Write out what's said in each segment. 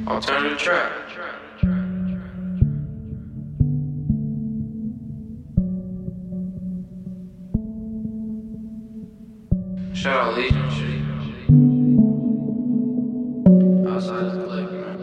Alternative track. Shout out Legion shit. Outside is click, man.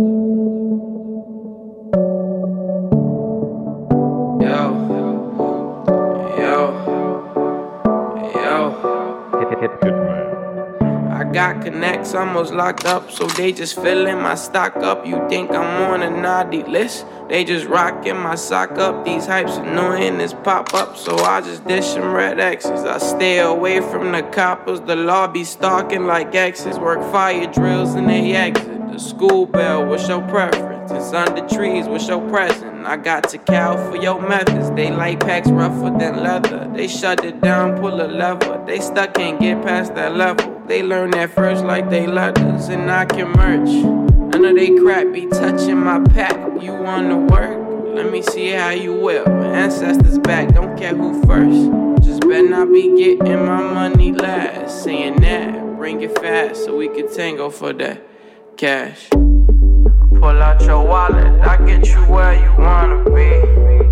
I got connects almost locked up, so they just filling my stock up. You think I'm on a naughty list? They just rocking my sock up. These hypes annoying as pop up, so I just dish them red X's. I stay away from the coppers, the law be stalking like exes. Work fire drills and they exit. The school bell, what's your preference? It's under trees, what's your present? I got to cow for your methods. They like packs rougher than leather. They shut it down, pull a lever. They stuck, can't get past that level. They learn that first like they letters, and I can merch. None of they crap be touching my pack. You wanna work? Let me see how you will. Ancestors back, don't care who first. Just better not be getting my money last. Saying that, bring it fast so we can tango for that cash. Pull out your wallet, I get you where you wanna be.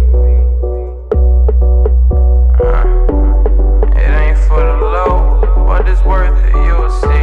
It ain't for the low, but it's worth it, you'll see.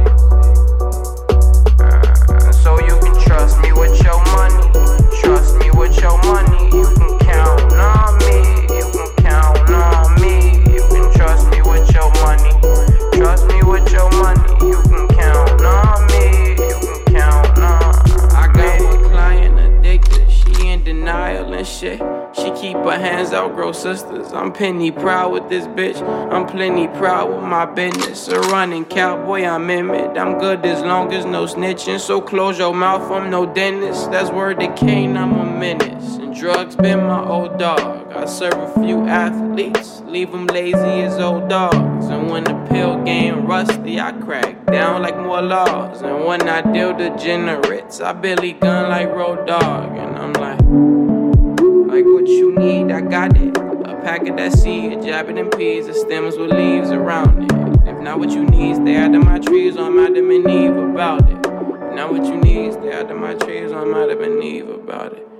So you can trust me with your money. Trust me with your money. You can count on me. You can count on me. You can trust me with your money. Trust me with your money. You can count on me. You can count on me. I got one client addicted. She in denial and shit. She keep her hands out, grow sisters. I'm penny proud with this bitch. I'm plenty proud with my business. A running cowboy, I'm in it. I'm good as long as no snitching. So close your mouth, I'm no dentist. That's word to Kane, I'm a menace. And drugs been my old dog. I serve a few athletes, leave them lazy as old dogs. And when the pill game rusty, I crack down like more laws. And when I deal degenerates, I Billy gun like Road Dogg. And I'm like what you need, I got it. A pack of that seed, jab it in peas, the stems with leaves around it. If not what you need, stay out of my trees, or I'm Adam and Eve about it. If not what you need, stay out of my trees, or I'm Adam and Eve about it.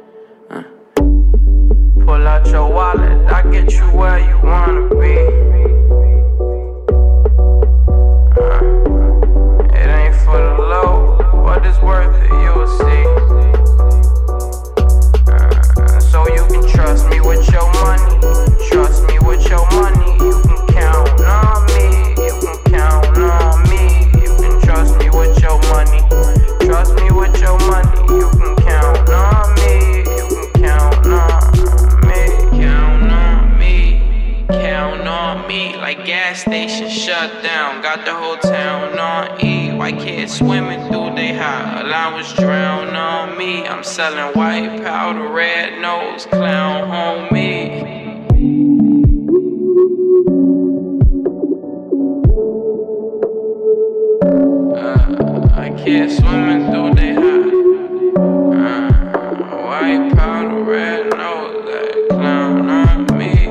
Pull out your wallet, I get you where you wanna be. It ain't for the low, but it's worth it, you'll see. So you can trust me with your money. Trust me with your money. You can count on me. You can count on me. You can trust me with your money. Trust me with your money. You can count on me. You can count on me. Count on me. Count on me. Like gas station shut down. Got the whole town on E. White kids swimming through they high. Allowance drown on me. I'm selling white powder, red nose, clown homie. I can't swimming through they high. White powder, red nose, that clown on me.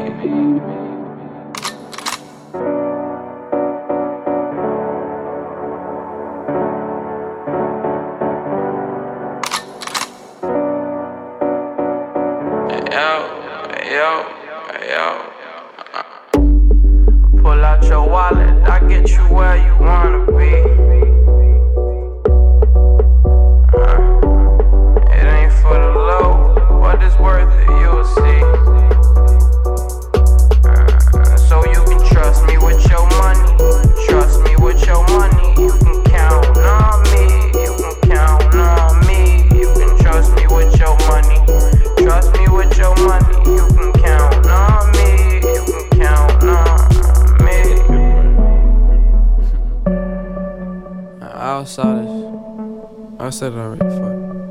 Yo. Pull out your wallet, I get you where you wanna be. It ain't for the low, but it's worth it, you'll see. So you can trust me with your money. Trust me with your money. You can count on me. You can count on me. You can trust me with your money. Trust me with your money. You can count on me. You can count on me. Outside I said it already, fuck.